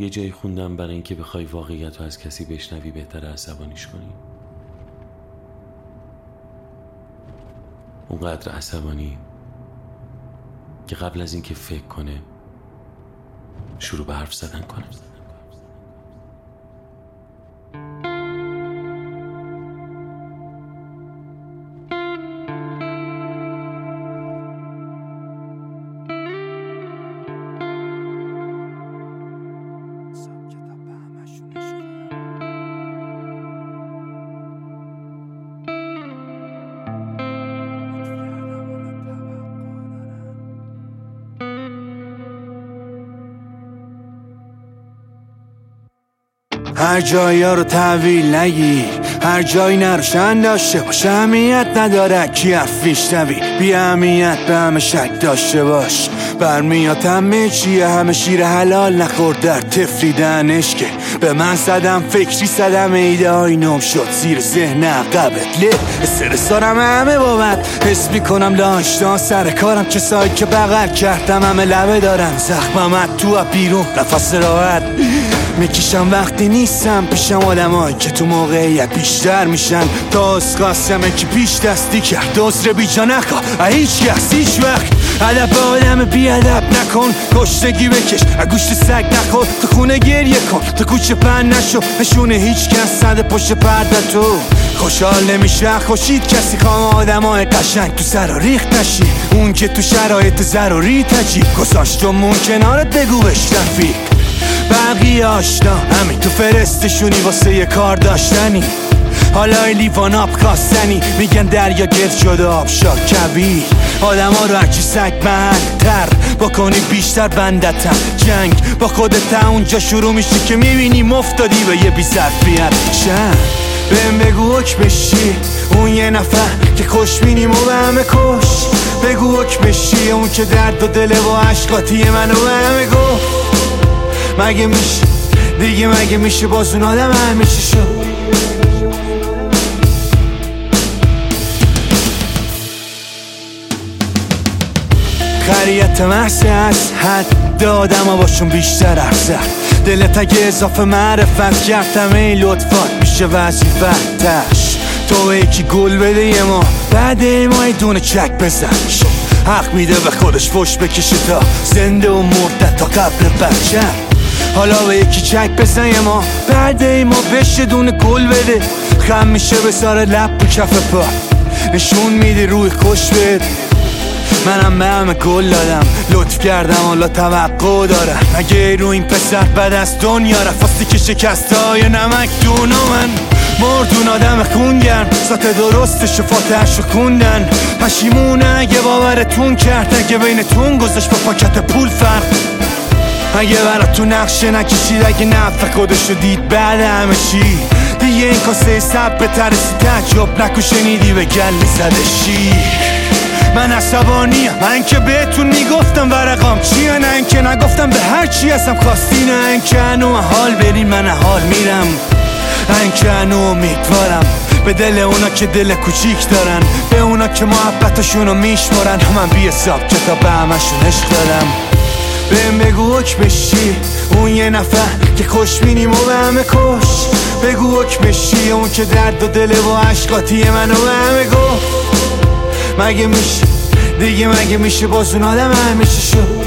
یه جایی خوندم برای اینکه بخوای واقعیت رو از کسی بشنوی بهتره عصبانیش کنی. اونقدر عصبانی که قبل از اینکه فکر کنه شروع به حرف زدن کنه. هر جایی ها رو تحویل نگی، هر جایی نروشن داشته باش، اهمیت نداره کی حرف میشنوی، بی اهمیت به همه شک داشته باش. برمیاد همه چیه، همه شیر حلال نخور در تفریدنش که به من زدم فکری زدم ایده های نم شد زیر ذهن عقبت له استرس دارم همه بابت حس میکنم داشتان سر کارم کسایی که بغل کردم همه لبه دارن زخممت تو بیرون نفس راحت میکشم وقتی نیستم پیشم آدمایی که تو موقعیت بیشتر میشن تا از قاسمه که پیش دستی کرد عذر بی جا نخواه هیچ کس هیچ وقت ادب آدم بی ادب نکن کشتگی بکش گوشت سگ نخور تو خونه گریه کن تو کوچه پن نشو نشونه هیچ کس صد پشت پرده تو خوشحال نمیشه خوشید کسی خواه آدمای قشنگ تو سر و ریخت نشی اون که تو شرایط ضروری تجیب گذاشتمون کنارت بگو بش رفیق بقیه آشنا همین تو فرستشونی واسه یه کار داشتنی حالا لیوان آب کاستنی میگن دریا گرد شده آب شا کبیر آدم ها رو هرچی سگ محلتر بکنی بیشتر بندتن جنگ با خودت اونجا شروع میشه که میبینی مفتادی به یه بی ظرفیت شن بهم بگو حکمشی اون یه نفر که خوش بینیم و به همه کش بگو حکمشی اون که درد و دل و عشقاتی منو به همه گفت مگه میشه دیگه مگه میشه باز اون آدم همیشه شد خریت محصه از حد آدم ها باشون بیشتر ارزد دلت اگه اضافه معرفت کردم این لطفات میشه وظیفتش تو یکی گل بده یه ما بعد ما یه دونه چک بزن حق میده به خودش فش بکشه تا زنده و مرده تا قبل بچه حالا به یکی چک بزن یه ما بعد ما بشه دونه گل بده خم میشه بساره لب و کف پا نشون میده روی خوش بده منم به همه گل دادم لطف کردم حالا توقع دارم اگه رو این پسر بد از دنیا رفاستی که شکست های نمک دون و من مردون آدم خونگرم ساعت درست شفاتش رو خوندن پشیمونه اگه باورتون کرد اگه بینتون گذاشت با پاکت پول فرق اگه براتون نقشه نکشید اگه نفع خودشو دید بعد همه چی دیگه این کاسه سب به ترسی تجرب نکو شنیدی به گلی زده شیر من عصبانیم من که بهتون میگفتم ورقام چیه نه اینکه نگفتم به هر چی هستم خواستی نه اینکه هنو حال برین من حال میرم اینکه هنو امیدوارم به دل اونا که دل کوچیک دارن به اونا که محبتشونو میشمارن من بی حساب کتاب به همشون عشق دارم بهم بگو حکمشی اون یه نفر که خوش بینیم و به همه کش بگو حکمشی اون که درد و دل و عشقاتی منو به همه گفت مگه میشه دیگه مگه میشه باز اون آدم همیشه شد